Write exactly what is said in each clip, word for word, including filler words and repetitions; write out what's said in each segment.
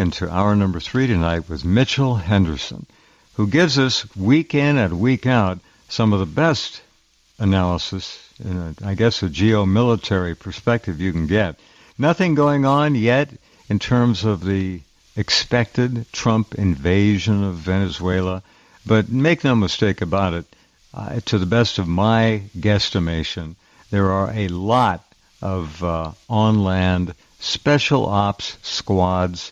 into hour number three tonight with Mitchell Henderson, who gives us week in and week out some of the best analysis in, a, I guess, a geo-military perspective you can get. Nothing going on yet in terms of the expected Trump invasion of Venezuela, but make no mistake about it, uh, to the best of my guesstimation, there are a lot of uh, on-land special ops squads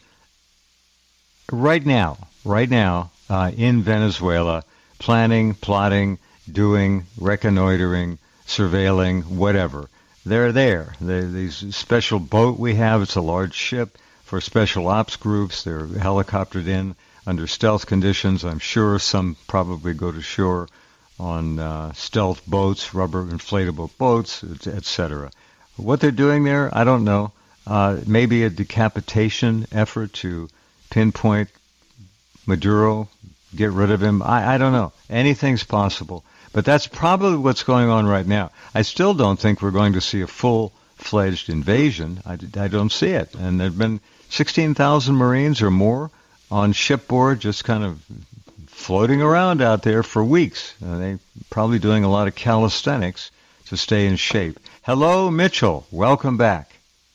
right now, right now uh, in Venezuela, planning, plotting, doing, reconnoitering, surveilling, whatever. They're there. They're these special boat we have, it's a large ship for special ops groups. They're helicoptered in under stealth conditions. I'm sure some probably go to shore on uh, stealth boats, rubber inflatable boats, et cetera. What they're doing there, I don't know. Uh, maybe a decapitation effort to pinpoint Maduro, get rid of him. I, I don't know. Anything's possible. But that's probably what's going on right now. I still don't think we're going to see a full-fledged invasion. I, I don't see it. And there have been sixteen thousand Marines or more on shipboard just kind of floating around out there for weeks. Uh, they're probably doing a lot of calisthenics to stay in shape. Hello, Mitchell. Welcome back.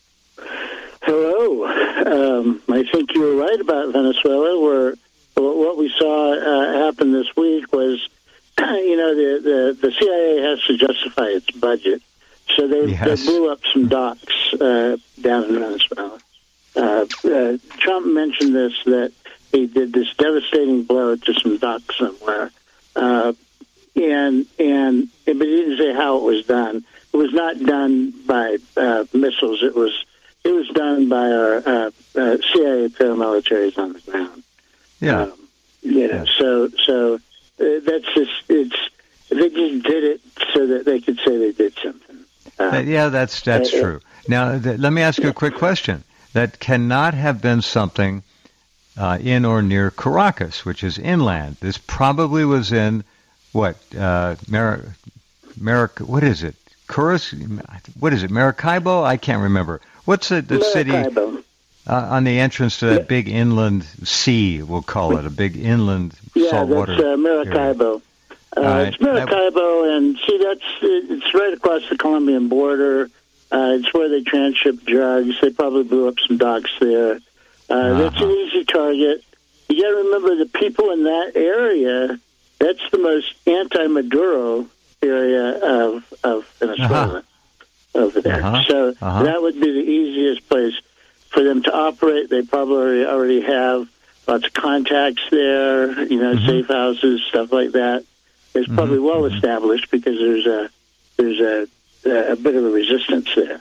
Hello. Um, I think you were right about Venezuela, where what we saw uh, happen this week was, you know, the, the, the C I A has to justify its budget. So they, yes. they blew up some docks uh, down in Venezuela. Uh, uh, Trump mentioned this, that he did this devastating blow to some docks somewhere. Uh, and, and, but he didn't say how it was done. It was not done by uh, missiles. It was it was done by our uh, uh, C I A paramilitaries on the ground. Yeah. Um, you know, yeah. so so uh, that's just it's they just did it so that they could say they did something. Uh, yeah, that's that's uh, true. Now, th- let me ask you a quick question. That cannot have been something uh, in or near Caracas, which is inland. This probably was in what? Uh, Mar- Mar- what is it? Curas? What is it? Maracaibo? I can't remember. What's the, the city uh, on the entrance to that yeah. big inland sea? We'll call it a big inland yeah, saltwater. Yeah, that's uh, Maracaibo. Uh, right. It's Maracaibo, and see, that's it's right across the Colombian border. Uh, it's where they transship drugs. They probably blew up some docks there. Uh, uh-huh. That's an easy target. You got to remember the people in that area. That's the most anti-Maduro area of of Venezuela uh-huh. over there. Uh-huh. So uh-huh. that would be the easiest place for them to operate. They probably already have lots of contacts there. You know, mm-hmm. safe houses, stuff like that. It's mm-hmm. probably well established because there's a there's a a bit of a resistance there.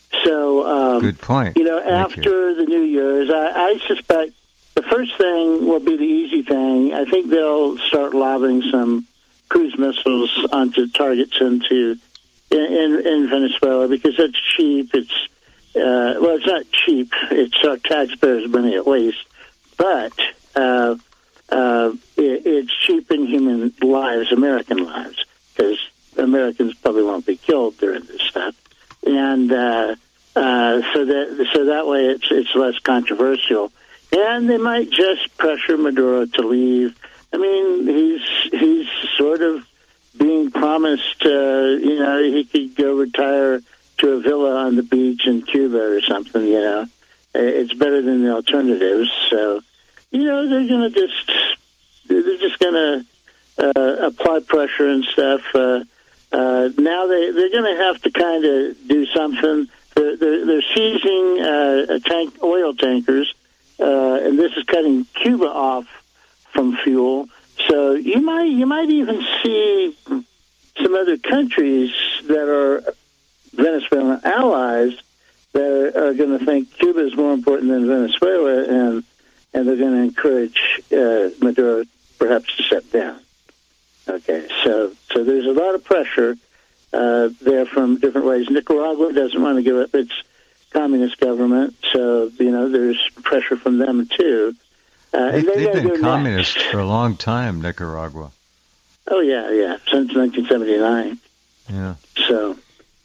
So, um, good point. You know, Thank after you. the New Year's, I, I suspect the first thing will be the easy thing. I think they'll start lobbing some cruise missiles onto targets into in, in, in Venezuela because it's cheap. It's uh, well, it's not cheap. It's our taxpayers' money at least, but uh, uh, it, it's cheap in human lives, American lives, because Americans probably won't be killed during this stuff, and uh, uh, so that so that way it's it's less controversial, and they might just pressure Maduro to leave. I mean, he's he's sort of being promised, uh, you know, he could go retire to a villa on the beach in Cuba or something. You know, it's better than the alternatives. So, you know, they're going to just they're just going to uh, apply pressure and stuff. Uh, Uh, now they, they're going to have to kind of do something. They're, they're, they're seizing uh, tank, oil tankers, uh, and this is cutting Cuba off from fuel. So you might you might even see some other countries that are Venezuelan allies that are, are going to think Cuba is more important than Venezuela, and and they're going to encourage uh, Maduro perhaps to step down. Okay, so so there's a lot of pressure uh, there from different ways. Nicaragua doesn't want to give up its communist government, so you know there's pressure from them too. Uh, they, and they they've been communist next. for a long time, Nicaragua. Oh yeah, yeah, since nineteen seventy-nine. Yeah. So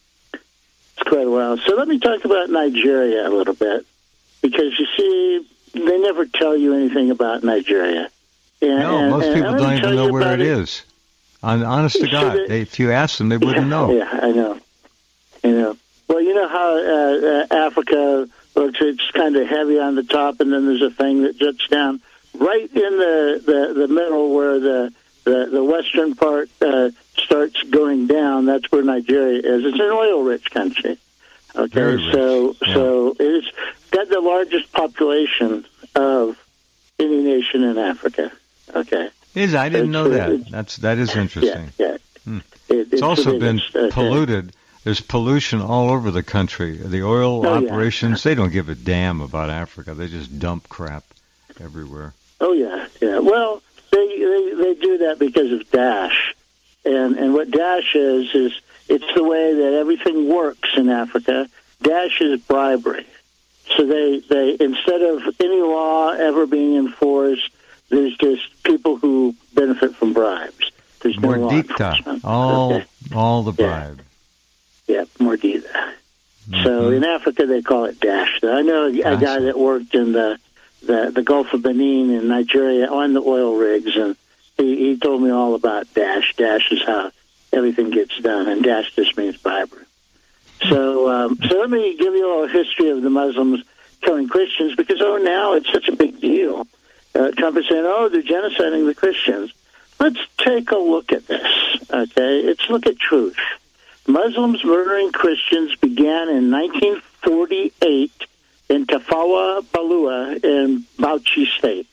it's quite a while. So let me talk about Nigeria a little bit, because you see, they never tell you anything about Nigeria. And, no, and, most and people don't even know where it, it is. Honest to God, they, if you ask them, they wouldn't yeah, know. Yeah, I know. I know. Well, you know how uh, uh, Africa looks, it's kind of heavy on the top, and then there's a thing that juts down. Right in the, the, the middle where the, the, the western part uh, starts going down, that's where Nigeria is. It's an oil-rich country. Okay, Very rich. so yeah. so it's got the largest population of any nation in Africa. Okay. Is I didn't so know that. That's that is interesting. Yeah, yeah. Hmm. It, it's, it's also been okay. polluted. There's pollution all over the country. The oil oh, operations, yeah. they don't give a damn about Africa. They just dump crap everywhere. Oh, yeah, yeah. Well, they, they, they do that because of Daesh. And, and what Daesh is, is it's the way that everything works in Africa. Daesh is bribery. So they, they instead of any law ever being enforced, there's just people who benefit from bribes. There's no law Mordita, all, okay. all the bribe. Yeah, yeah Mordita. Mm-hmm. So in Africa, they call it Daesh. I know a, a guy that worked in the, the, the Gulf of Benin in Nigeria on the oil rigs, and he, he told me all about Daesh. Daesh is how everything gets done, and Daesh just means bribery. So, um, so let me give you a little history of the Muslims killing Christians, because, oh, now it's such a big deal. Uh, Trump is saying, oh, they're genociding the Christians. Let's take a look at this, okay? Let's look at truth. Muslims murdering Christians began in nineteen forty-eight in Tafawa Balewa in Bauchi State,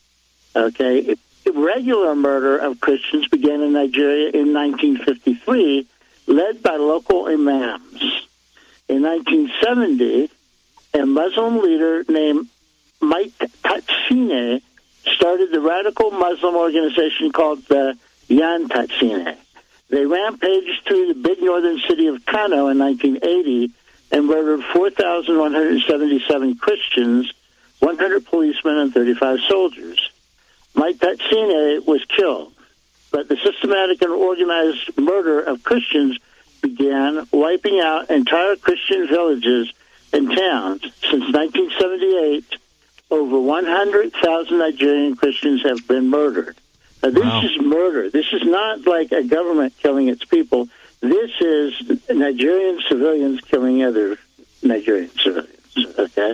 okay? Regular murder of Christians began in Nigeria in nineteen fifty-three, led by local imams. In nineteen seventy, a Muslim leader named Mike Tatsine started the radical Muslim organization called the Yan Tatsine. They rampaged through the big northern city of Kano in nineteen eighty and murdered four thousand one hundred seventy-seven Christians, one hundred policemen, and thirty-five soldiers. Mike Tatsine was killed, but the systematic and organized murder of Christians began, wiping out entire Christian villages and towns. Since nineteen seventy-eight, over one hundred thousand Nigerian Christians have been murdered. Now, this wow. is murder. This is not like a government killing its people. This is Nigerian civilians killing other Nigerian civilians, okay?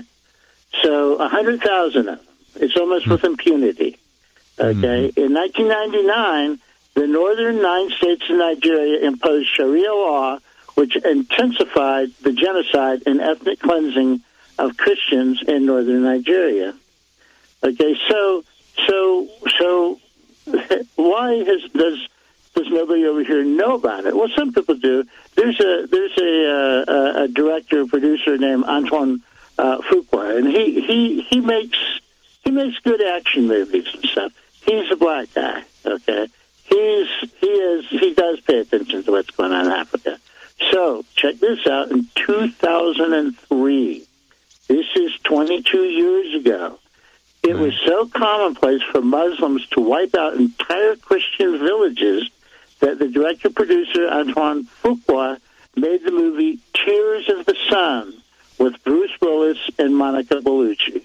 So one hundred thousand of them. It's almost mm-hmm. with impunity, okay? Mm-hmm. In nineteen ninety-nine, the northern nine states of Nigeria imposed Sharia law, which intensified the genocide and ethnic cleansing of Christians in northern Nigeria. Okay, so so so why has does does nobody over here know about it? Well, some people do. There's a there's a uh, a director producer named Antoine uh, Fuqua, and he, he he makes he makes good action movies and stuff. He's a black guy. Okay, he's he is he does pay attention to what's going on in Africa. So check this out. In two thousand three. This is twenty-two years ago. It was so commonplace for Muslims to wipe out entire Christian villages that the director-producer, Antoine Fuqua, made the movie Tears of the Sun with Bruce Willis and Monica Bellucci.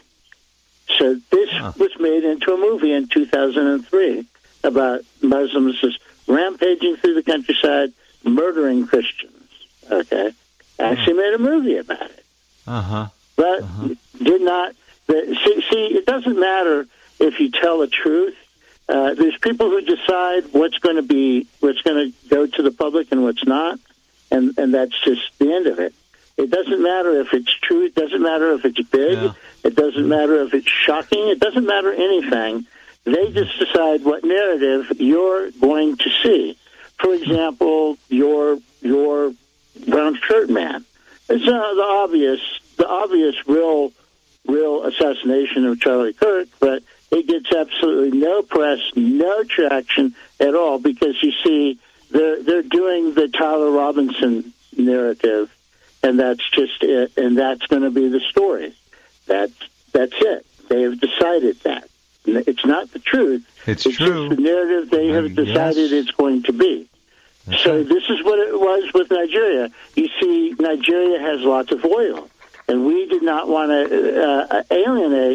So this huh. was made into a movie in two thousand three about Muslims just rampaging through the countryside, murdering Christians. Okay? Actually made a movie about it. Uh-huh. But uh-huh. did not. See, see, it doesn't matter if you tell the truth. Uh, there's people who decide what's going to be, what's going to go to the public and what's not, and and that's just the end of it. It doesn't matter if it's true. It doesn't matter if it's big. Yeah. It doesn't matter if it's shocking. It doesn't matter anything. They just decide what narrative you're going to see. For example, your your brown shirt man. It's uh, the obvious, the obvious real. real assassination of Charlie Kirk, but it gets absolutely no press, no traction at all, because you see they're they're doing the Tyler Robinson narrative, and that's just it, and that's going to be the story. That's that's it. They have decided that. It's not the truth. It's, it's true. just the narrative they have decided yes. it's going to be. That's so right. This is what it was with Nigeria. You see, Nigeria has lots of oil. And we did not want to uh, alienate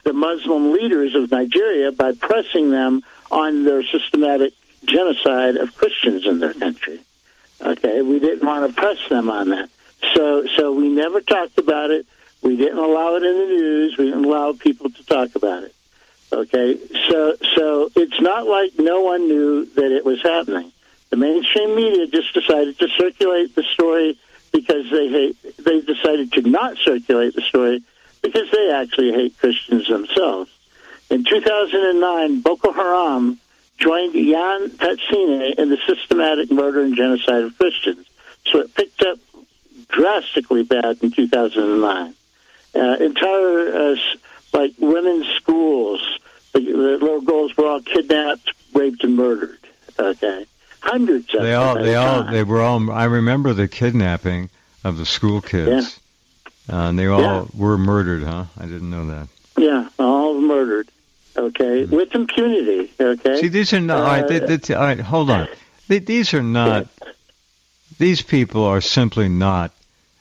the Muslim leaders of Nigeria by pressing them on their systematic genocide of Christians in their country. Okay, we didn't want to press them on that. So so we never talked about it. We didn't allow it in the news. We didn't allow people to talk about it. Okay, so so it's not like no one knew that it was happening. The mainstream media just decided to circulate the story because they hate, they decided to not circulate the story because they actually hate Christians themselves. In two thousand nine, Boko Haram joined Jan Tatsine in the systematic murder and genocide of Christians. So it picked up drastically bad in two thousand nine. Uh, entire, uh, like, women's schools, the, the little girls were all kidnapped, raped, and murdered. Okay, hundreds of they them. all, they all, time. they were all. I remember the kidnapping of the school kids, yeah. uh, and they all yeah. were murdered. Huh? I didn't know that. Yeah, all murdered. Okay, mm-hmm. with impunity. Okay. See, these are not. Uh, all, right, they, they, all right, hold on. They, these are not. Yeah. These people are simply not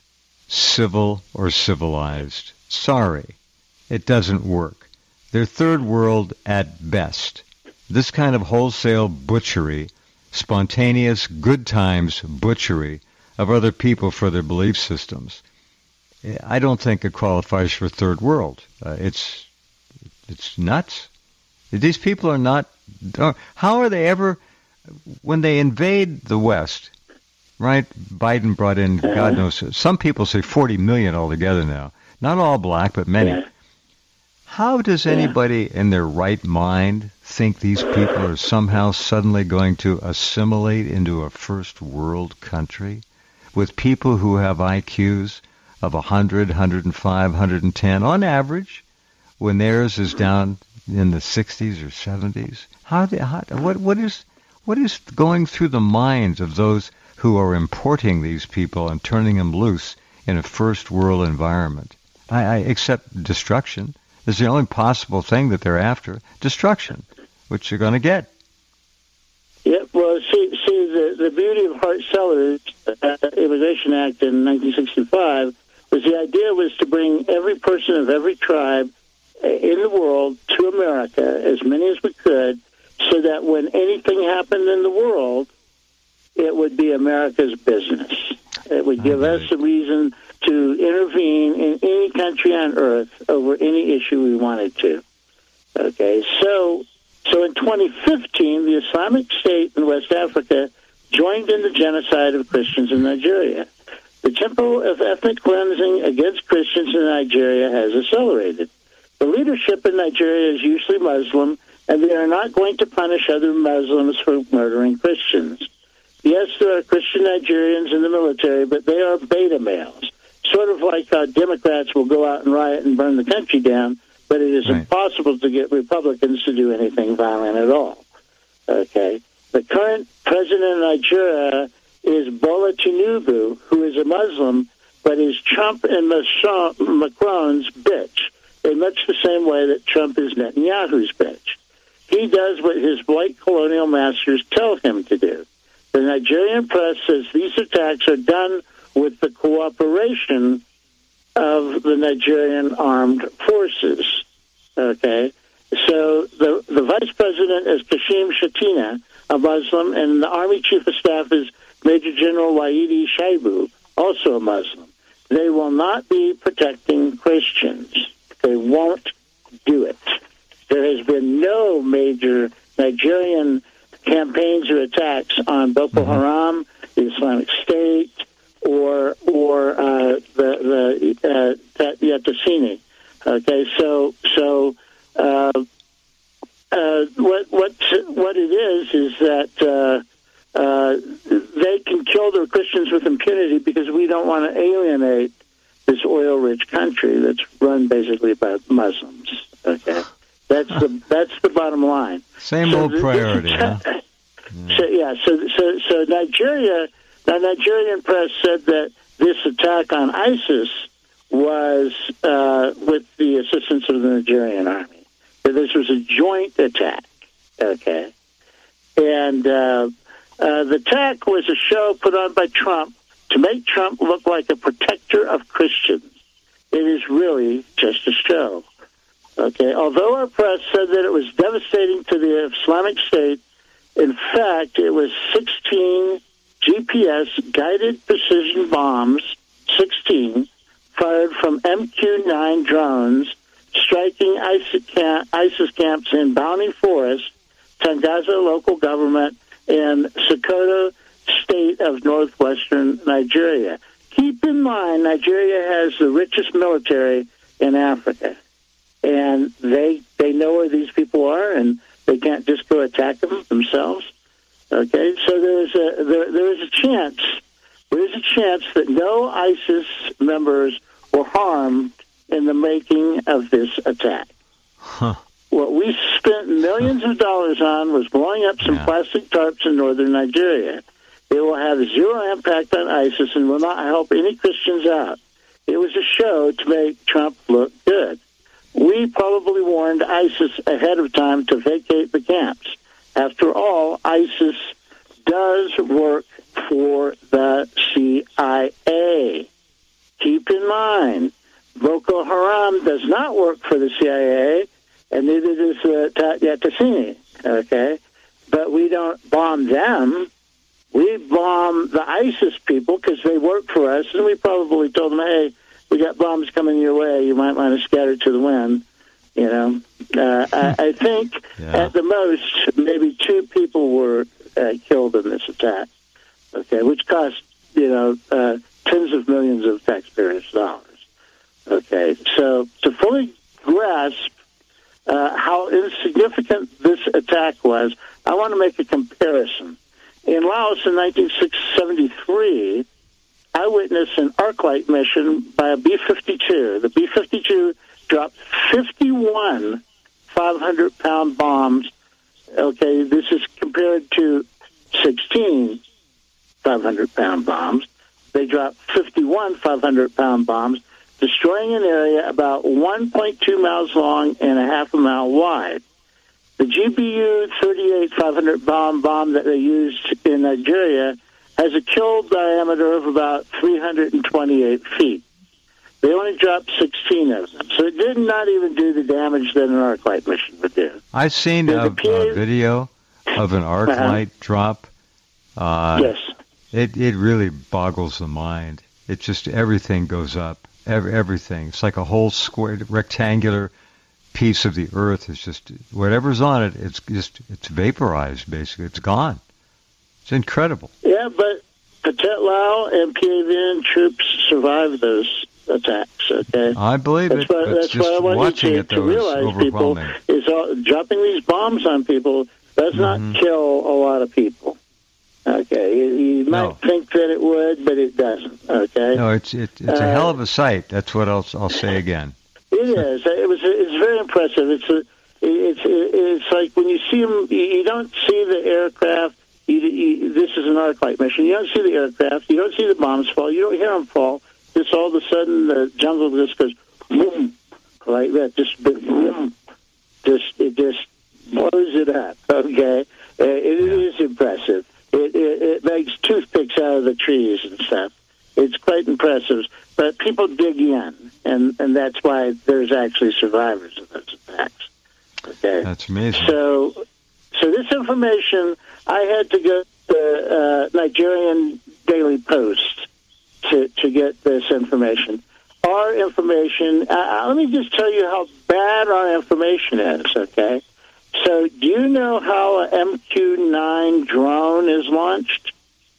civil or civilized. Sorry, it doesn't work. They're third world at best. This kind of wholesale butchery, spontaneous good times butchery of other people for their belief systems, I don't think it qualifies for third world. Uh, it's it's nuts. These people are not. How are they ever, when they invade the West? Right, Biden brought in, God knows, some people say forty million altogether now. Not all black, but many. Yeah. How does anybody yeah. in their right mind think these people are somehow suddenly going to assimilate into a first world country with people who have I Qs of one hundred, one hundred five, one hundred ten on average, when theirs is down in the sixties or seventies? How, they, how what what is what is going through the minds of those who are importing these people and turning them loose in a first world environment? I, I accept destruction. It's the only possible thing that they're after, destruction, which they're going to get. Yeah, well, see, see the, the beauty of Hart-Seller's uh, Immigration Act in nineteen sixty-five was the idea was to bring every person of every tribe in the world to America, as many as we could, so that when anything happened in the world, it would be America's business. It would give okay. us a reason to intervene in any country on earth over any issue we wanted to. Okay, so so in twenty fifteen, the Islamic State in West Africa joined in the genocide of Christians in Nigeria. The tempo of ethnic cleansing against Christians in Nigeria has accelerated. The leadership in Nigeria is usually Muslim, and they are not going to punish other Muslims for murdering Christians. Yes, there are Christian Nigerians in the military, but they are beta males. Sort of like how Democrats will go out and riot and burn the country down, but it is right. impossible to get Republicans to do anything violent at all. Okay. The current president of Nigeria is Bola Tinubu, who is a Muslim, but is Trump and Macron's bitch, in much the same way that Trump is Netanyahu's bitch. He does what his white colonial masters tell him to do. The Nigerian press says these attacks are done with the cooperation of the Nigerian armed forces. Okay? So the, the vice president is Kashim Shettima, a Muslim, and the Army Chief of Staff is Major General Waidi Shaibu, also a Muslim. They will not be protecting Christians. They won't do it. There has been no major Nigerian campaigns or attacks on Boko mm-hmm. Haram, the Islamic State, or or uh, the the uh, Yatasini. Okay, so so uh, uh, what what what it is is that uh, uh, they can kill their Christians with impunity because we don't want to alienate this oil-rich country that's run basically by Muslims. Okay, that's the that's the bottom line. Same so old the, priority, huh? Yeah. So yeah, so so so Nigeria, the Nigerian press said that this attack on ISIS was uh, with the assistance of the Nigerian army. That this was a joint attack. Okay, and uh, uh, the attack was a show put on by Trump to make Trump look like a protector of Christians. It is really just a show. Okay, although our press said that it was devastating to the Islamic State, in fact, it was sixteen G P S-guided precision bombs, sixteen, fired from M Q nine drones, striking ISIS, camp, ISIS camps in Bounty Forest, Tangaza local government, and Sokoto state of northwestern Nigeria. Keep in mind, Nigeria has the richest military in Africa, and they they know where these people are, and they can't just go attack them themselves. Okay, so there is a there, there is a chance there is a chance that no ISIS members were harmed in the making of this attack. Huh. What we spent millions of dollars on was blowing up some Yeah. plastic tarps in northern Nigeria. It will have zero impact on ISIS and will not help any Christians out. It was a show to make Trump look good. We probably warned ISIS ahead of time to vacate the camps. After all, ISIS does work for the C I A. Keep in mind, Boko Haram does not work for the C I A, and neither does uh, Yatasini, okay? But we don't bomb them. We bomb the ISIS people because they work for us, and we probably told them, hey, we got bombs coming your way. You might want to scatter to the wind. You know, uh, I, I think Yeah. at the most, maybe two people were uh, killed in this attack, okay, which cost, you know, uh, tens of millions of taxpayers' dollars. Okay, so to fully grasp uh, how insignificant this attack was, I want to make a comparison. In Laos in nineteen seventy-three, I witnessed an Arclight mission by a B fifty-two. The B fifty-two dropped fifty-one five hundred pound bombs. Okay, this is compared to sixteen five hundred pound bombs. They dropped fifty-one five hundred pound bombs, destroying an area about one point two miles long and a half a mile wide. The G B U thirty-eight five hundred bomb bomb that they used in Nigeria has a kill diameter of about three hundred twenty-eight feet. They only dropped sixteen of them, so it did not even do the damage that an Arclight mission would do. I've seen a, a video of an arc Uh-huh. light drop. Uh, Yes. It it really boggles the mind. It just, everything goes up. Every, everything. It's like a whole square, rectangular piece of the earth is just, whatever's on it, it's just, it's vaporized, basically. It's gone. It's incredible. Yeah, but Patet Lao and P A V N troops survived those attacks, okay? I believe That's it, what, but that's just what I want watching you to, it, though, to is realize, people, overwhelming. is all, dropping these bombs on people does not Mhm. kill a lot of people. Okay, you, you might No. think that it would, but it doesn't, okay? No, it's it, it's a Uh, hell of a sight. That's what I'll, I'll say again. It is. It was. It's very impressive. It's a. It's. It's like when you see them. You don't see the aircraft. You, you, this is an Arclight mission. You don't see the aircraft. You don't see the bombs fall. You don't hear them fall. Just all of a sudden, the jungle just goes boom, like that. Just boom. Just it just blows it up. Okay, uh, it Yeah. is impressive. It, it it makes toothpicks out of the trees and stuff. It's quite impressive, but people dig in, and, and that's why there's actually survivors of those attacks. Okay, That's amazing. so so this information, I had to go to the uh, Nigerian Daily Post to to get this information. Our information. Uh, let me just tell you how bad our information is. Okay, so do you know how a M Q nine drone is launched?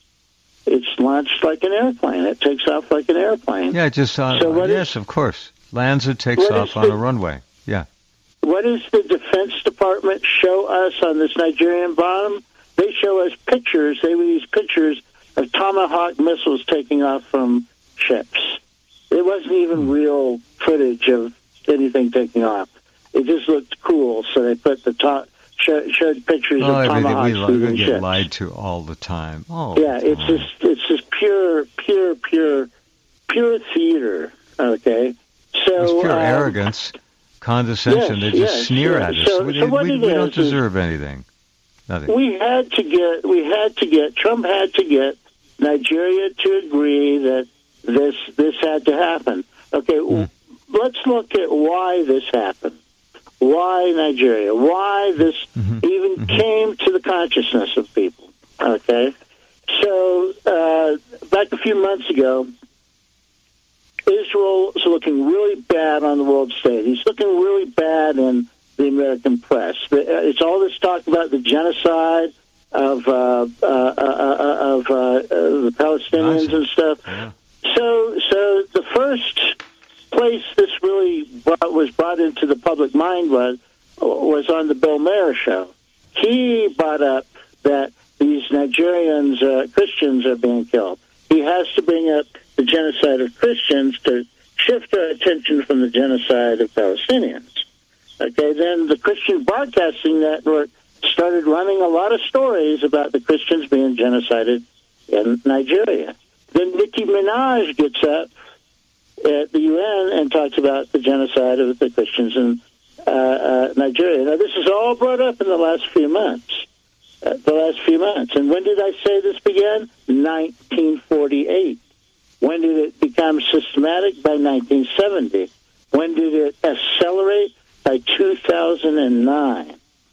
It's launched like an airplane. It takes off like an airplane. Yeah, just uh, So what yes, is- of course. Lands it, takes what off is on the- a runway. Yeah. What does the Defense Department show us on this Nigerian bomb? They show us pictures. They release pictures of Tomahawk missiles taking off from ships. It wasn't even real footage of anything taking off. It just looked cool, so they put the top, show, showed pictures Oh, of everything Tomahawks we, li- leaving we get ships. lied to all the time. Oh, Yeah, it's just it's just pure, pure, pure, pure theater. Okay, so It's pure um, arrogance, condescension. yes, they just yes, sneer yes. at us. So- we so what we, it we don't is is- deserve anything. Nothing. we had to get we had to get Trump had to get Nigeria to agree that this this had to happen. Okay, Hmm. let's look at why this happened. Why Nigeria? Why this mm-hmm. even mm-hmm. came to the consciousness of people? Okay, so uh, back a few months ago, Israel is looking really bad on the world stage. He's looking really bad in the American press. It's all this talk about the genocide of uh, uh, uh, of uh, uh, the Palestinians nice. and stuff. Yeah. So, so the first place this really brought, was brought into the public mind was was on the Bill Maher show. He brought up that these Nigerians, uh, Christians, are being killed. He has to bring up the genocide of Christians to shift our attention from the genocide of Palestinians. Okay, then the Christian Broadcasting Network started running a lot of stories about the Christians being genocided in Nigeria. Then Nicki Minaj gets up at the U N and talks about the genocide of the Christians in uh, uh, Nigeria. Now, this is all brought up in the last few months. Uh, the last few months. And when did I say this began? nineteen forty-eight. When did it become systematic? By nineteen seventy. When did it accelerate? By two thousand nine.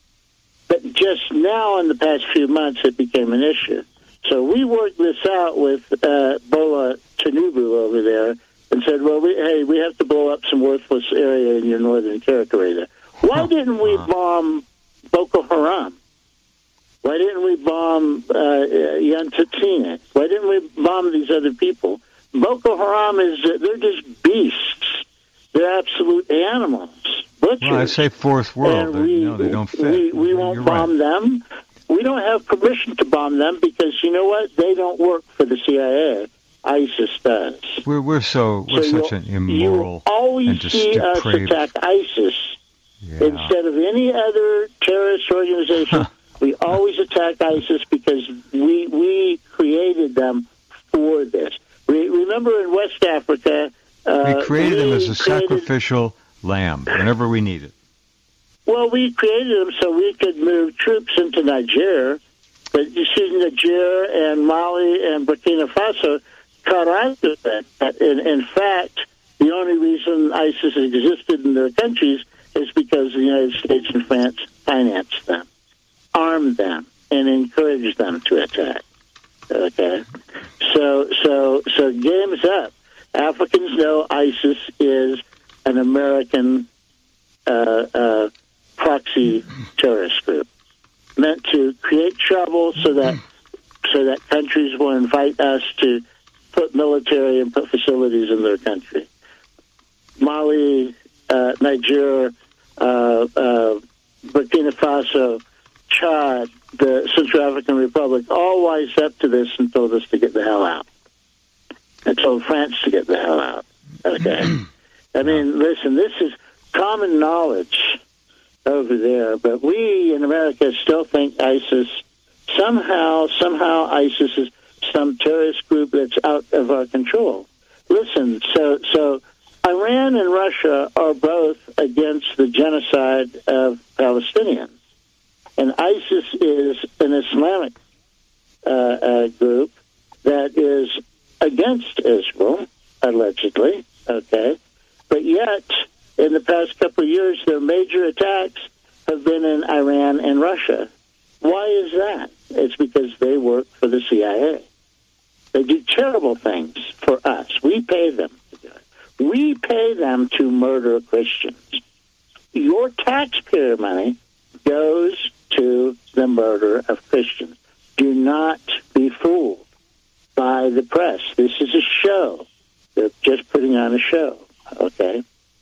But just now, in the past few months, it became an issue. So we worked this out with uh, Bola Tinubu over there and said, well, we, hey, we have to blow up some worthless area in your northern territory there. Why didn't we bomb Boko Haram? Why didn't we bomb uh, Yantatine? Why didn't we bomb these other people? Boko Haram is, uh, they're just beasts. They're absolute animals. Butchers. Well, I say fourth world. We, no, they don't fit. We, we won't You're bomb right. them. We don't have permission to bomb them because, you know what? They don't work for the C I A. ISIS does. We're, we're so, we're so such an immoral you always and just see us depraved. attack ISIS Yeah. instead of any other terrorist organization. We always attack ISIS because we we created them for this. Re- remember in West Africa, uh, we created them as a created, sacrificial lamb whenever we need it. Well, we created them so we could move troops into Niger. But you see, Niger and Mali and Burkina Faso caught on to that. In, in fact, the only reason ISIS existed in their countries is because the United States and France financed them, armed them, and encouraged them to attack. Okay, so so so game's up. Africans know ISIS is an American uh, uh, proxy terrorist group meant to create trouble so that so that countries will invite us to put military and put facilities in their country. Mali, uh, Niger, uh, uh, Burkina Faso, Chad, the Central African Republic, all wised up to this and told us to get the hell out. And told France to get the hell out. Okay? I mean, listen, this is common knowledge over there, but we in America still think ISIS, somehow, somehow ISIS is some terrorist group that's out of our control. Listen, so so Iran and Russia are both against the genocide of Palestinians. And ISIS is an Islamic uh, uh, group that is against Israel, allegedly, okay? But yet, in the past couple of years, their major attacks have been in Iran and Russia. Why is that? It's because they work for the C I A. They do terrible things for us. We pay them to do it. We pay them to murder Christians. Your taxpayer money goes to the murder of Christians. Do not be fooled by the press. This is a show. They're just putting on a show, okay?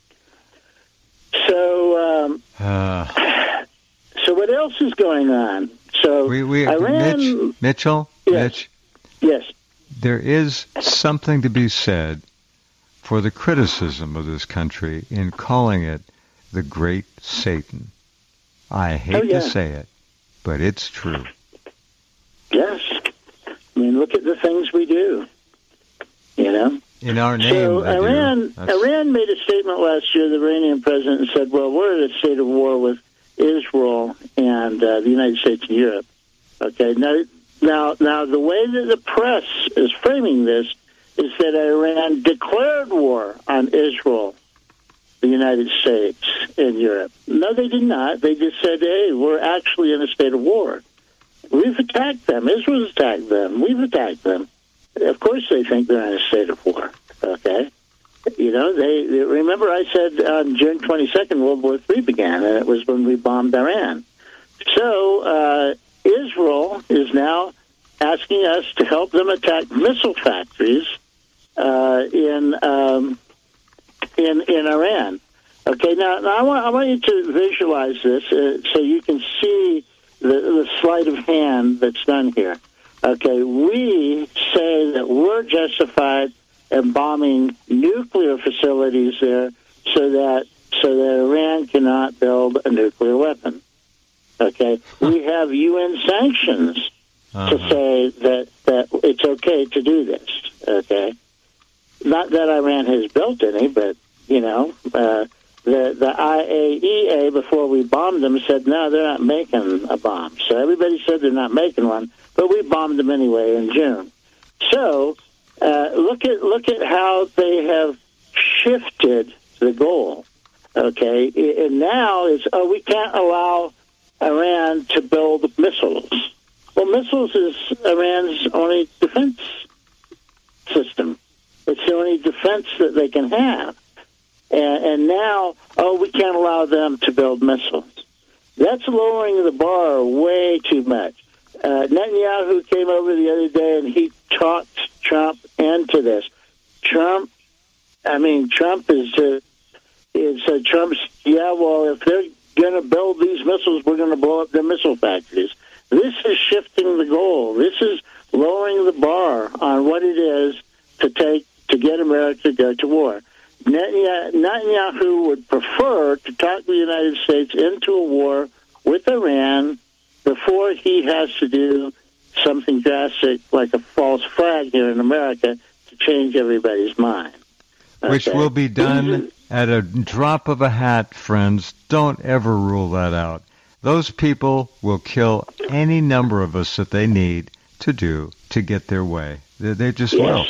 So, um, uh, so what else is going on? So, we, we, Iran... Mitch, Mitchell, yes, Mitch, yes. There is something to be said for the criticism of this country in calling it the Great Satan. I hate oh, yeah. to say it, but it's true. Yes. I mean, look at the things we do, you know? In our name, So Iran, Iran made a statement last year, the Iranian president said, well, we're in a state of war with Israel and uh, the United States and Europe. Okay, now, now, now the way that the press is framing this is that Iran declared war on Israel the United States in Europe. No, they did not. They just said, hey, we're actually in a state of war. We've attacked them. Israel's attacked them. We've attacked them. Of course they think they're in a state of war, okay? You know, they, they remember I said on June twenty-second, World War Three began, and it was when we bombed Iran. So uh, Israel is now asking us to help them attack missile factories uh, in um, in in Iran. Okay, now, now I want I want you to visualize this uh, so you can see the, the sleight of hand that's done here. Okay, we say that we're justified in bombing nuclear facilities there, so that so that Iran cannot build a nuclear weapon. Okay, we have U N sanctions uh-huh. to say that that it's okay to do this. Okay, not that Iran has built any, but you know, uh, the the I A E A before we bombed them said no, they're not making a bomb. So everybody said they're not making one, but we bombed them anyway in June. So uh, look at look at how they have shifted the goal. Okay, and now it's oh we can't allow Iran to build missiles. Well, missiles is Iran's only defense system. It's the only defense that they can have. And, and now, oh, we can't allow them to build missiles. That's lowering the bar way too much. Uh, Netanyahu came over the other day and he talked Trump into this. Trump, I mean, Trump is, uh, is uh, Trump's, yeah, well, if they're going to build these missiles, we're going to blow up their missile factories. This is shifting the goal. This is lowering the bar on what it is to take to get America to go to war. Netanyahu would prefer to talk the United States into a war with Iran before he has to do something drastic like a false flag here in America to change everybody's mind. Okay? Which will be done at a drop of a hat, friends. Don't ever rule that out. Those people will kill any number of us that they need to do to get their way. They, they just yes. will.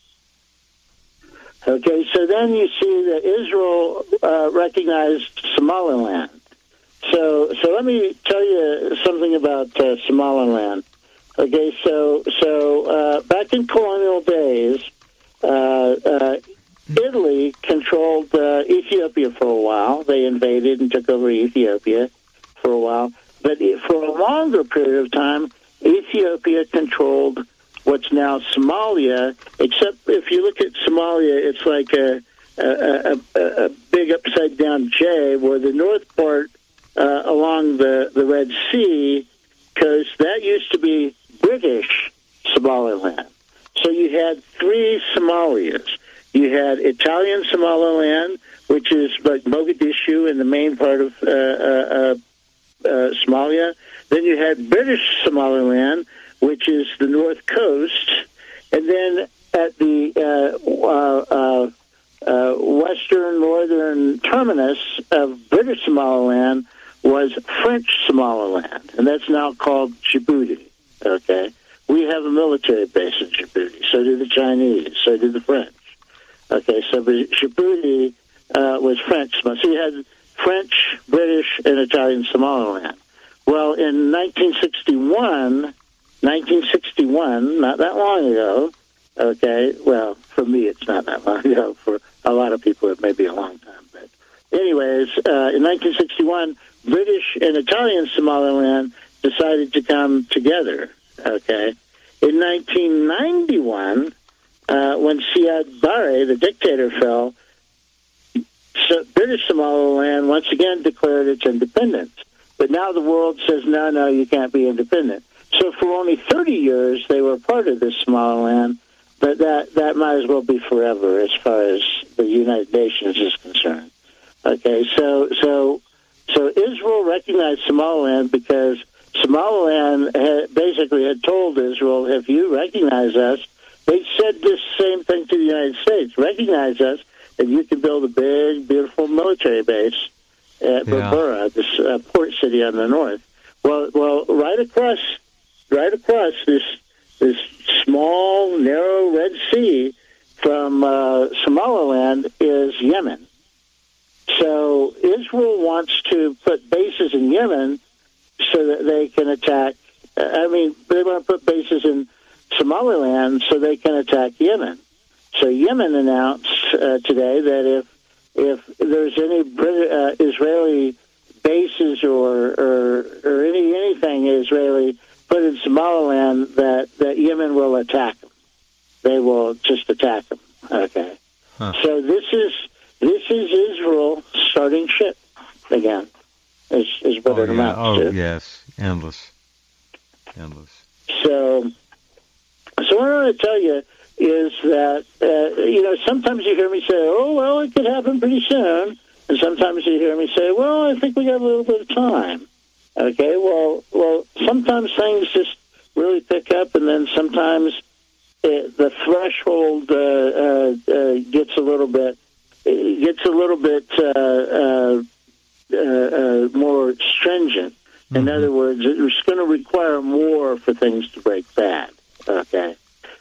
Okay, so then you see that Israel uh, recognized Somaliland. So, so let me tell you something about uh, Somaliland. Okay, so so uh, back in colonial days, uh, uh, Italy controlled uh, Ethiopia for a while. They invaded and took over Ethiopia for a while. But for a longer period of time, Ethiopia controlled what's now Somalia, except if you look at Somalia, it's like a, a, a, a big upside-down J, where the north part uh, along the, the Red Sea coast, that used to be British Somaliland. So you had three Somalias. You had Italian Somaliland, which is like Mogadishu in the main part of uh, uh, uh, Somalia. Then you had British Somaliland, which is the north coast, and then at the uh, uh, uh, uh, western northern terminus of British Somaliland was French Somaliland, and that's now called Djibouti. Okay, we have a military base in Djibouti. So do the Chinese. So do the French. Okay, so Djibouti uh, was French. So you had French, British, and Italian Somaliland. Well, in nineteen sixty-one. nineteen sixty-one, not that long ago, okay, well, for me it's not that long ago. For a lot of people it may be a long time. But anyways, uh, in nineteen sixty-one, British and Italian Somaliland decided to come together, okay. In nineteen ninety-one, uh, when Siad Barre, the dictator, fell, so British Somaliland once again declared its independence. But now the world says, no, no, you can't be independent. So for only thirty years, they were part of this Somaliland, but that, that might as well be forever as far as the United Nations is concerned. Okay, so so so Israel recognized Somaliland because Somaliland had basically had told Israel, if you recognize us, they said this same thing to the United States, recognize us, and you can build a big, beautiful military base at yeah. Berbera, this uh, port city on the north. Well, well, right across, right across this this small, narrow Red Sea from uh, Somaliland is Yemen. So Israel wants to put bases in Yemen so that they can attack. I mean, they want to put bases in Somaliland so they can attack Yemen. So Yemen announced uh, today that if if there's any Brit- uh, Israeli bases or, or or any anything Israeli put in Somaliland, that, that Yemen will attack them. They will just attack them. Okay. Huh. So this is this is Israel starting shit again. Is is what oh, it yeah. amounts oh, to. Oh yes, endless, endless. So, so what I want to tell you is that uh, you know sometimes you hear me say, "Oh well, it could happen pretty soon," and sometimes you hear me say, "Well, I think we got a little bit of time." Okay. Well, well, sometimes things just really pick up, and then sometimes it, the threshold uh, uh, uh, gets a little bit gets a little bit uh, uh, uh, uh, more stringent. Mm-hmm. In other words, it's going to require more for things to break bad. Okay.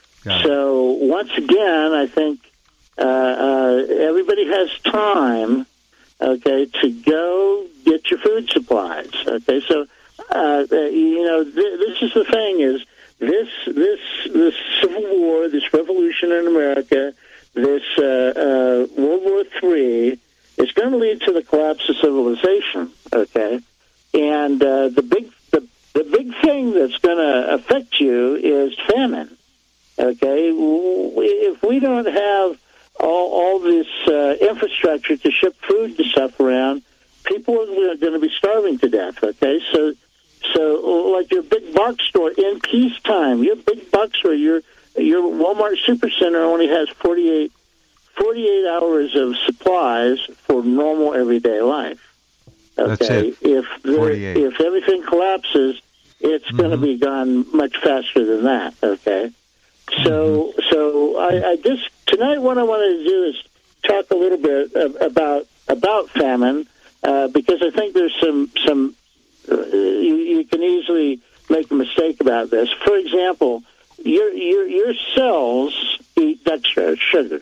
So once again, I think uh, uh, everybody has time, okay, to go get your food supplies. Okay, so uh, you know th- this is the thing: is this this this civil war, this revolution in America, this uh, uh, World War Three, is going to lead to the collapse of civilization. Okay, and uh, the big the the big thing that's going to affect you is famine. Okay, if we don't have all, all this uh, infrastructure to ship food and stuff around, people are going to be starving to death. Okay, so so like your big box store in peacetime, your big box store, your your Walmart Supercenter only has forty-eight, forty-eight hours of supplies for normal everyday life. Okay, That's it. If there, if everything collapses, it's mm-hmm. going to be gone much faster than that. Okay. So, so I, I just tonight what I wanted to do is talk a little bit about about famine uh, because I think there's some some uh, you, you can easily make a mistake about this. For example, your your your cells eat dextrose, sugar.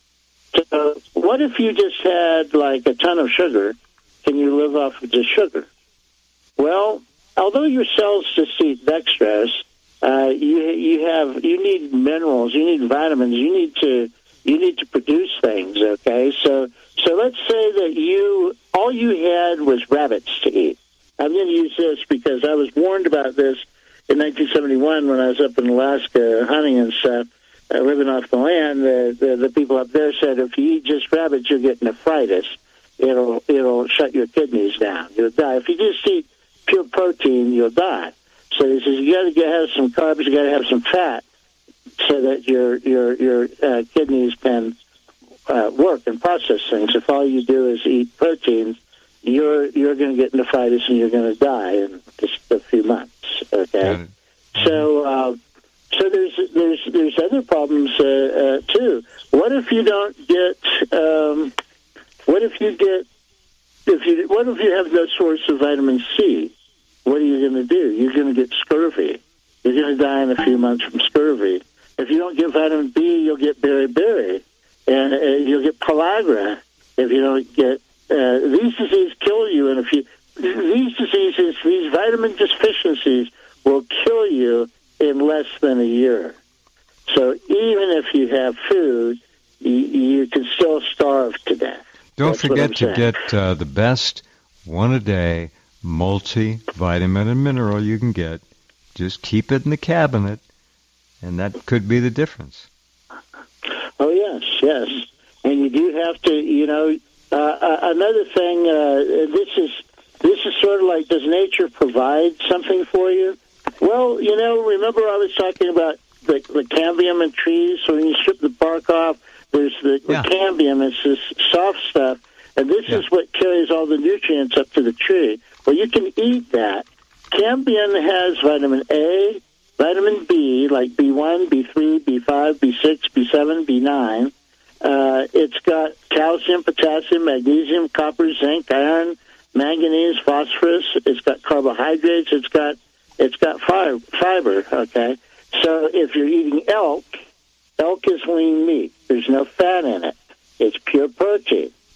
So, what if you just had like a ton of sugar? Can you live off of just sugar? Well, although your cells just eat dextrose. Uh, you you have you need minerals, you need vitamins, you need to you need to produce things. Okay, so so let's say that you all you had was rabbits to eat. I'm going to use this because I was warned about this in nineteen seventy-one when I was up in Alaska hunting and stuff, uh, living off the land. The, the the people up there said if you eat just rabbits, you'll get nephritis. It'll it'll shut your kidneys down. You'll die. If you just eat pure protein, you'll die. So he says you got to have some carbs, you got to have some fat, so that your your your uh, kidneys can uh, work and process things. If all you do is eat proteins, you're you're going to get nephritis and you're going to die in just a few months. Okay, so uh, so there's there's there's other problems uh, uh, too. What if you don't get? Um, what if you get? If you what if you have no source of vitamin C? What are you going to do? You're going to get scurvy. You're going to die in a few months from scurvy. If you don't get vitamin B, you'll get beriberi, and uh, you'll get pellagra. If you don't get uh, these diseases, kill you in a few. These diseases, these vitamin deficiencies, will kill you in less than a year. So even if you have food, you, you can still starve to death. Don't That's forget to get uh, the best one a day. Multi-vitamin and mineral you can get. Just keep it in the cabinet, and that could be the difference. Oh, yes, yes. And you do have to, you know, uh, uh, another thing, uh, this is this is sort of like, does nature provide something for you? Well, you know, remember I was talking about the, the cambium in trees, so when you strip the bark off, there's the, yeah. the cambium, it's this soft stuff, and this yeah. is what carries all the nutrients up to the tree. Well, you can eat that. Cambium has vitamin A, vitamin B, like B one, B three, B five, B six, B seven, B nine. Uh, it's got calcium, potassium, magnesium, copper, zinc, iron, manganese, phosphorus. It's got carbohydrates. It's got it's got fiber. Okay, so if you're eating elk, elk is lean meat. There's no fat in it. It's pure protein.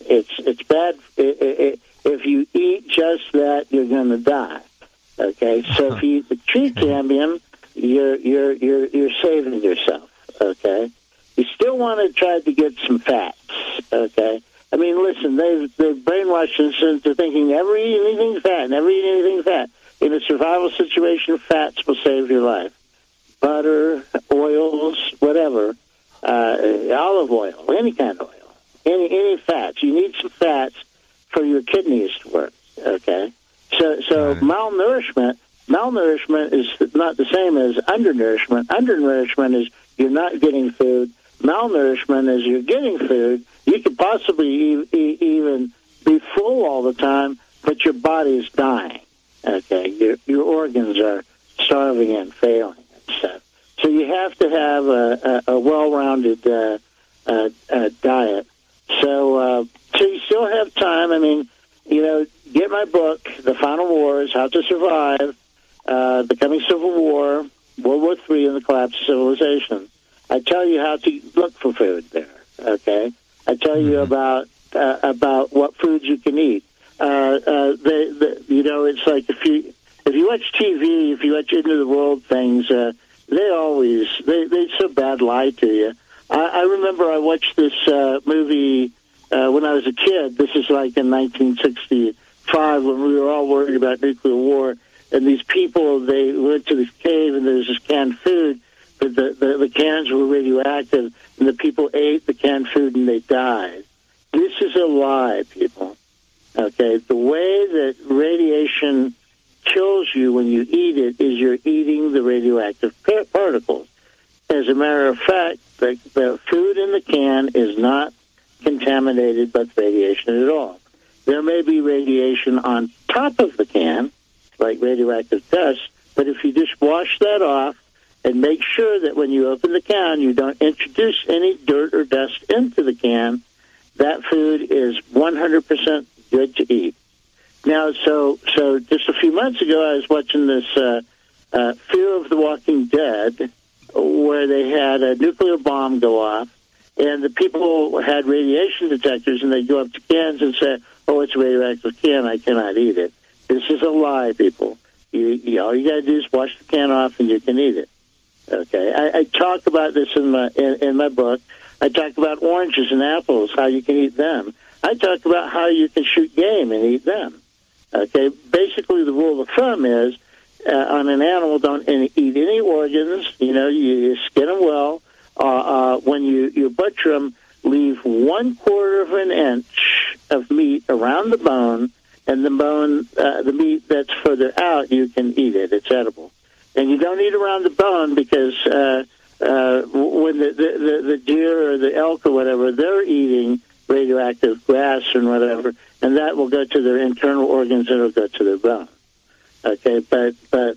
it's it's bad. It, it, if you eat just that, you're going to die. Okay, so if you eat the tree cambium, you're you're you're you're saving yourself. Okay, you still want to try to get some fats. Okay, I mean, listen, they've they've brainwashed us into thinking never eat anything fat, never eat anything fat. In a survival situation, fats will save your life. Butter, oils, whatever, uh, olive oil, any kind of oil, any any fats. You need some fats for your kidneys to work. Okay. So, so malnourishment, malnourishment is not the same as undernourishment. Undernourishment is you're not getting food. Malnourishment is you're getting food. You could possibly e- e- even be full all the time, but your body is dying. Okay, your your organs are starving and failing and stuff. So you have to have a, a, a well-rounded uh, uh, uh, diet. So, uh, so you still have time. I mean, you know, get my book, The Final Wars, How to Survive, uh, The Coming Civil War, World War Three, and the Collapse of Civilization. I tell you how to look for food there, okay? I tell you about uh, about what foods you can eat. Uh, uh, they, they, you know, it's like if you if you watch T V, if you watch Into the World things, uh, they always, they, they so bad lie to you. I, I remember I watched this uh, movie uh, when I was a kid. This is like in nineteen sixty-five when we were all worried about nuclear war. And these people, they went to this cave and there was this canned food, but the, the, the cans were radioactive, and the people ate the canned food and they died. This is a lie, people. Okay, the way that radiation kills you when you eat it is you're eating the radioactive par- particles. As a matter of fact, the, the food in the can is not contaminated with radiation at all. There may be radiation on top of the can, like radioactive dust, but if you just wash that off and make sure that when you open the can, you don't introduce any dirt or dust into the can, that food is one hundred percent good to eat. Now, so so just a few months ago, I was watching this uh, uh, Fear of the Walking Dead, where they had a nuclear bomb go off, and the people had radiation detectors, and they go up to cans and say, "Oh, it's a radioactive can. I cannot eat it." This is a lie, people. You, you all you got to do is wash the can off, and you can eat it. Okay, I, I talk about this in my in, in my book. I talk about oranges and apples, how you can eat them. I talk about how you can shoot game and eat them. Okay, basically the rule of thumb is uh, on an animal, don't any, eat any organs. You know, you, you skin them well. Uh, uh, when you, you butcher them, leave one quarter of an inch of meat around the bone, and the bone, uh, the meat that's further out, you can eat it. It's edible. And you don't eat around the bone because uh, uh, when the, the, the, the deer or the elk or whatever, they're eating radioactive grass and whatever, and that will go to their internal organs and it'll go to their bone. Okay, but but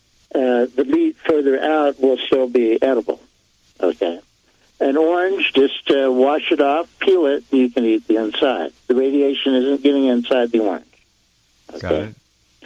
uh, the meat further out will still be edible. Okay, an orange, just uh, wash it off, peel it, and you can eat the inside. The radiation isn't getting inside the orange. Okay? Got it.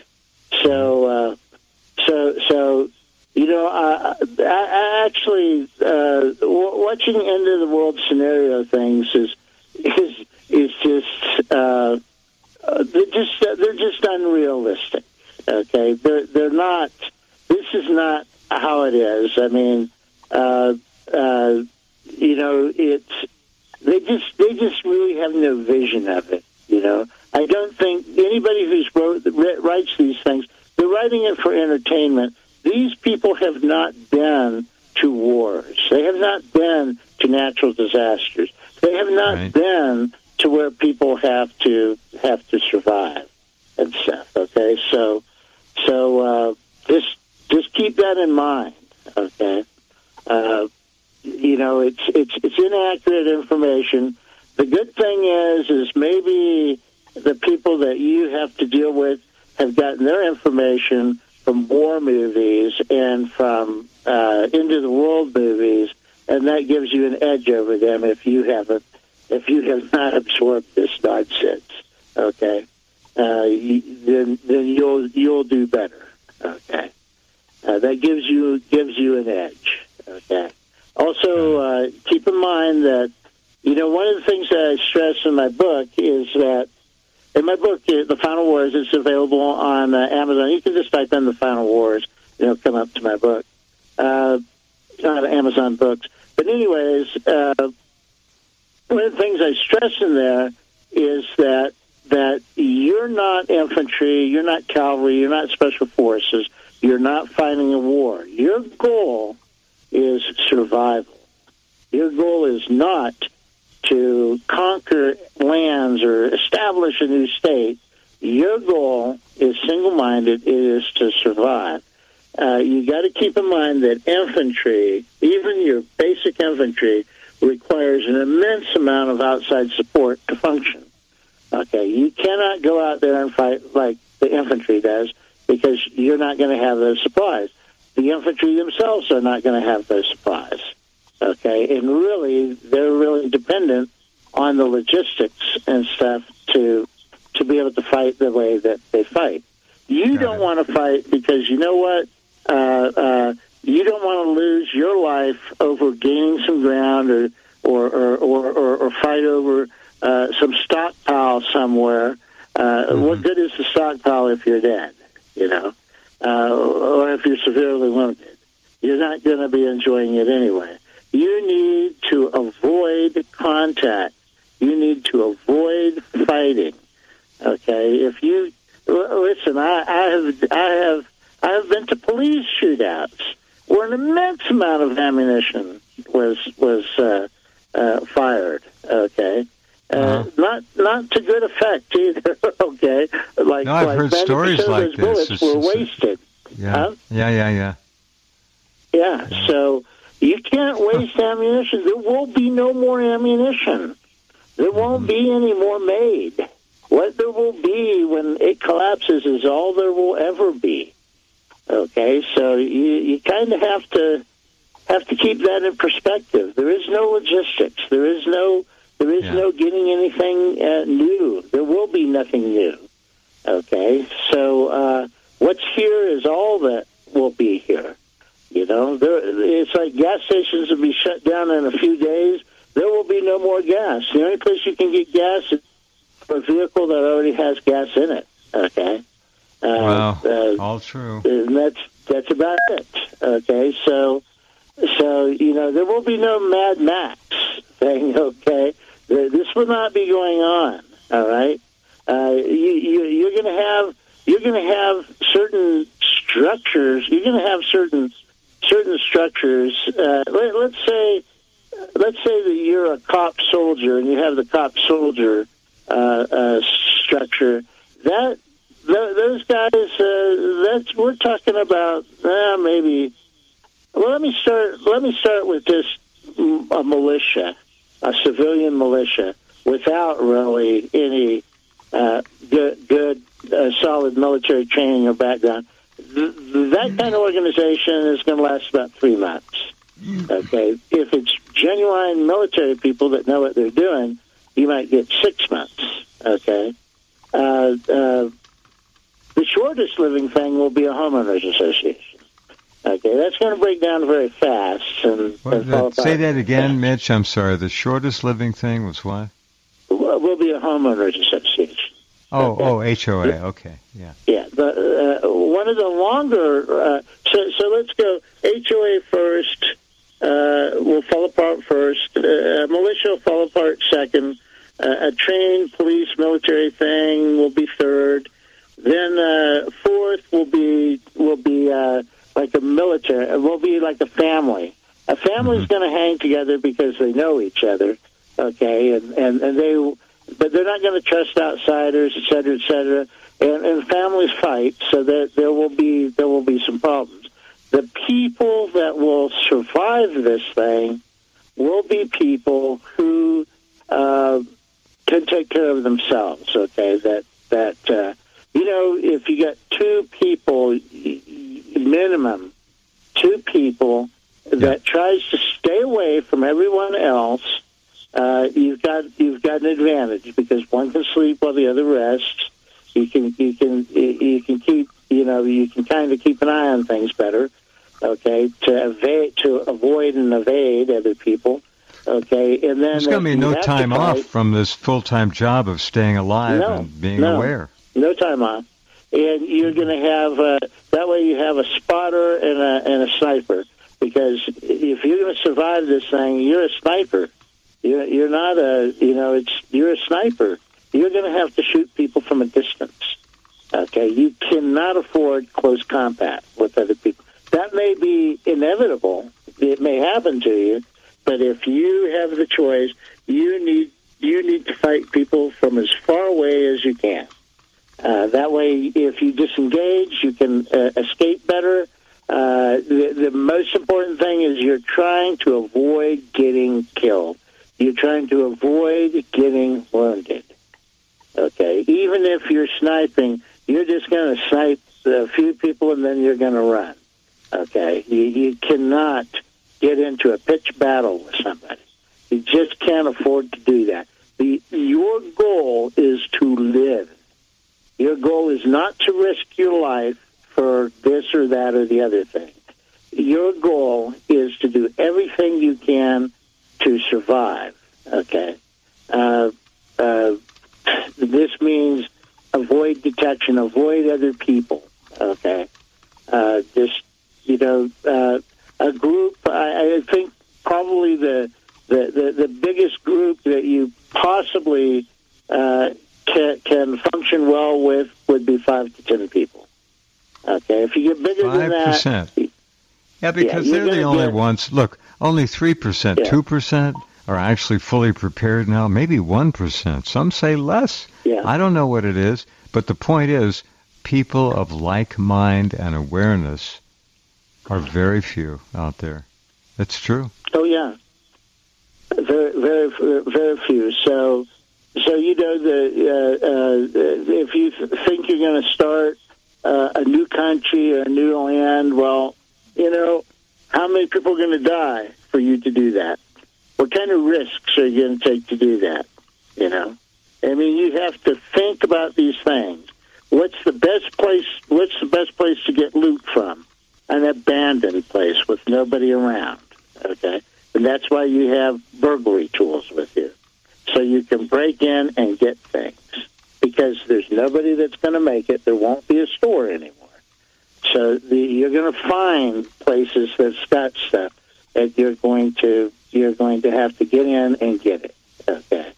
So, uh, so, so, you know, I, I, I actually uh, w- watching end of the world scenario things is is is just uh, they're just they're just unrealistic. Okay, they're they're not. This is not how it is. I mean, uh, uh, you know, it's they just they just really have no vision of it. You know, I don't think anybody who's wrote writes these things, they're writing it for entertainment. These people have not been to wars. They have not been to natural disasters. They have not right. been to where people have to have to survive and stuff. Okay, so so uh, just just keep that in mind. Okay, uh, you know it's it's it's inaccurate information. The good thing is is maybe the people that you have to deal with have gotten their information from war movies and from uh, Into the World movies, and that gives you an edge over them if you haven't, if you have not absorbed this nonsense. Okay, uh, you, then then you'll you'll do better. Okay, uh, that gives you gives you an edge. Okay. Also, uh, keep in mind that you know, one of the things that I stress in my book is that, in my book, The Final Wars, it's available on uh, Amazon. You can just type in The Final Wars, and it'll come up to my book. Uh, on Amazon Books. But anyways, uh, one of the things I stress in there is that that you're not infantry, you're not cavalry, you're not special forces, you're not fighting a war. Your goal is survival. Your goal is not to conquer lands or establish a new state. Your goal is single-minded. It is to survive. Uh, you got to keep in mind that infantry, even your basic infantry, requires an immense amount of outside support to function. Okay, you cannot go out there and fight like the infantry does because you're not going to have those supplies. The infantry themselves are not going to have those supplies. Okay, and really, they're really dependent on the logistics and stuff to to be able to fight the way that they fight. You Got don't it. want to fight because you know what? Uh, uh, you don't want to lose your life over gaining some ground or or or, or, or, or fight over uh, some stockpile somewhere. Uh, mm-hmm. What good is the stockpile if you're dead, you know, uh, or if you're severely wounded? You're not going to be enjoying it anyway. You need to avoid contact. You need to avoid fighting. Okay, if you listen, I, I have I have I have been to police shootouts where an immense amount of ammunition was was uh, uh, fired. Okay. Uh, uh-huh. Not not to good effect either. Okay, like no, I've like heard stories like this. Bullets it's, were it's, wasted. Yeah. Huh? yeah, yeah, yeah, yeah. Yeah. So you can't waste ammunition. There will be no more ammunition. There won't mm-hmm. be any more made. What there will be when it collapses is all there will ever be. Okay, so you you kind of have to have to keep that in perspective. There is no logistics. There is no. There is yeah. no getting anything uh, new. There will be nothing new. Okay? So uh, what's here is all that will be here. You know, there, it's like gas stations will be shut down in a few days. There will be no more gas. The only place you can get gas is for a vehicle that already has gas in it. Okay? Uh, wow. Uh, all true. And that's, that's about it. Okay? So, so, you know, there will be no Mad Max thing, okay? This will not be going on. All right, uh, you, you, you're going to have you're going to have certain structures. You're going to have certain certain structures. Uh, let, let's say let's say that you're a cop soldier and you have the cop soldier uh, uh, structure. That th- those guys. Uh, that's we're talking about. Uh, maybe. Well, let me start. Let me start with just a militia. A civilian militia without really any uh, good, good uh, solid military training or background. Th- that kind of organization is going to last about three months. Okay, if it's genuine military people that know what they're doing, you might get six months. Okay, uh, uh, the shortest living thing will be a homeowners association. Okay, that's going to break down very fast. And, well, and fall say apart. that again, Yeah. Mitch. I'm sorry. The shortest living thing was what? Will will be a homeowners association. Oh, okay. oh, H O A. Okay, yeah. Yeah, the, uh, one of the longer. Uh, so, so let's go. H O A first. Uh, will fall apart first. Uh, militia will fall apart second. Uh, a trained police military thing will be third. Then uh, fourth will be will be. Uh, Like a military, it will be like a family. A family's mm-hmm. going to hang together because they know each other, okay, and, and, and they, but they're not going to trust outsiders, et cetera, et cetera. And, and families fight, so that there will be there will be some problems. The people that will survive this thing will be people who uh, can take care of themselves. Okay, that that uh, you know, if you got two people. Minimum two people that yeah. tries to stay away from everyone else. Uh, you've got you've got an advantage because one can sleep while the other rests. You can you can you can keep you know you can kind of keep an eye on things better. Okay, to evade to avoid and evade other people. Okay, and then there's going to be no time off from this full-time job of staying alive no, and being no, aware. No time off, and you're going to have uh, that way. You have a spotter and a and a sniper, because if you're going to survive this thing, you're a sniper. You're you're not a you know it's you're a sniper. You're going to have to shoot people from a distance. Okay, you cannot afford close combat with other people. That may be inevitable. It may happen to you. But if you have the choice, you need you need to fight people from as far away as you can. Uh, that way, if you disengage, you can uh, escape better. Uh, the, the most important thing is you're trying to avoid getting killed. You're trying to avoid getting wounded. Okay, even if you're sniping, you're just going to snipe a few people and then you're going to run. Okay, you, you cannot get into a pitched battle with somebody. You just can't afford to do that. The, your goal is to live. Your goal is not to risk your life for this or that or the other thing. Your goal is to do everything you can to survive. Okay? Uh, uh, this means avoid detection, avoid other people. Okay? Uh, just, you know... Uh, A group, I, I think probably the, the, the, the biggest group that you possibly uh, can, can function well with would be five to ten people. Okay, if you get bigger five percent. than that... Yeah, because yeah, they're the only get, ones. Look, only three percent, yeah. two percent are actually fully prepared now, maybe one percent. Some say less. Yeah. I don't know what it is, but the point is people of like mind and awareness are very few out there. It's true. Oh yeah, very, very, very few. So, so you know, the uh, uh, if you think you're going to start uh, a new country or a new land, well, you know, how many people are going to die for you to do that? What kind of risks are you going to take to do that? You know, I mean, you have to think about these things. What's the best place? What's the best place to get loot from? An abandoned place with nobody around, okay? And that's why you have burglary tools with you, so you can break in and get things, because there's nobody that's going to make it. There won't be a store anymore. So the, you're going to find places that's got stuff that you're going to you're going to have to get in and get it, okay?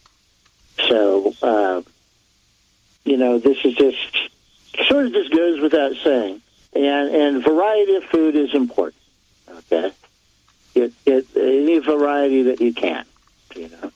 So, uh, you know, this is just, sort of just goes without saying. And, and variety of food is important, okay? Get, get any variety that you can, you know?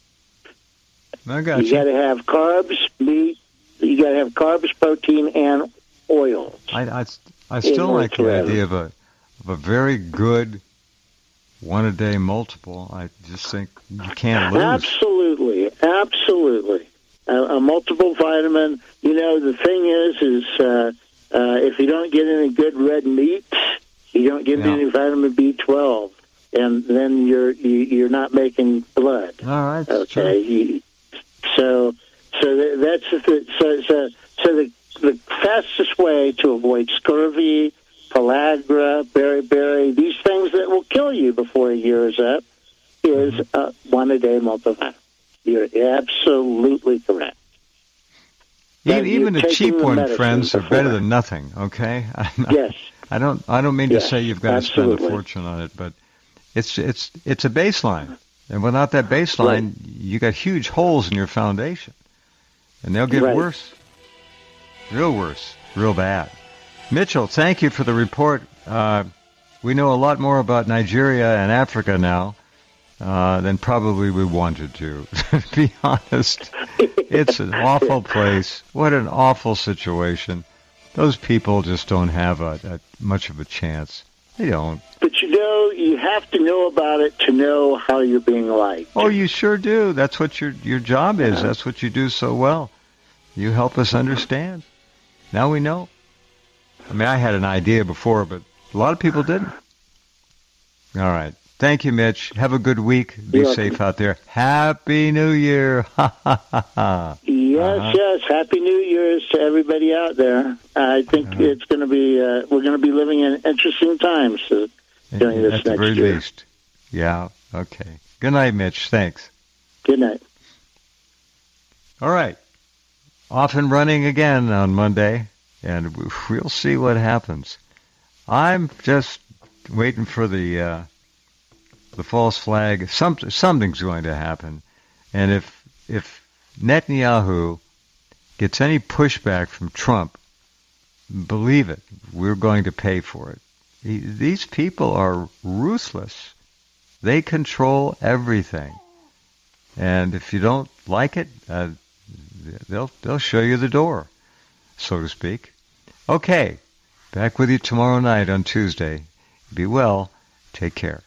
I got you. You got to have carbs, meat, you got to have carbs, protein, and oils. I, I, I still like the forever. idea of a, of a very good one-a-day multiple. I just think you can't lose. Absolutely, absolutely. A, a multiple vitamin, you know, the thing is, is... Uh, Uh, if you don't get any good red meat, you don't get yeah. any vitamin B twelve, and then you're you, you're not making blood. All right. Okay. You, so so that's the, so so so the the fastest way to avoid scurvy, pellagra, beriberi, these things that will kill you before a year is up, is mm-hmm. uh, one a day multivitamin. You're absolutely correct. Even, even a cheap one, friends, are better than nothing. Okay. Not, yes. I don't. I don't mean yes, to say you've got absolutely. to spend a fortune on it, but it's it's it's a baseline, and without that baseline, right. you got huge holes in your foundation, and they'll get right. worse, real worse, real bad. Mitchell, thank you for the report. Uh, we know a lot more about Nigeria and Africa now uh, than probably we wanted to. To be honest, it's an awful place. What an awful situation. Those people just don't have a, a much of a chance. They don't. But you know, you have to know about it to know how you're being liked. Oh, you sure do. That's what your your job is. Yeah. That's what you do so well. You help us understand. Now we know. I mean, I had an idea before, but a lot of people didn't. All right. Thank you, Mitch. Have a good week. Be You're safe welcome. out there. Happy New Year. Ha, ha, ha, ha. Yes, uh-huh. yes. Happy New Year's to everybody out there. I think uh-huh. it's going to be, uh, we're going to be living in interesting times uh, during At this At the next very year. least. Yeah, okay. Good night, Mitch. Thanks. Good night. All right. Off and running again on Monday, and we'll see what happens. I'm just waiting for the uh, the false flag. Some, something's going to happen. And if if Netanyahu gets any pushback from Trump, believe it, we're going to pay for it. He, these people are ruthless. They control everything. And if you don't like it, uh, they'll they'll show you the door, so to speak. Okay, back with you tomorrow night on Tuesday. Be well. Take care.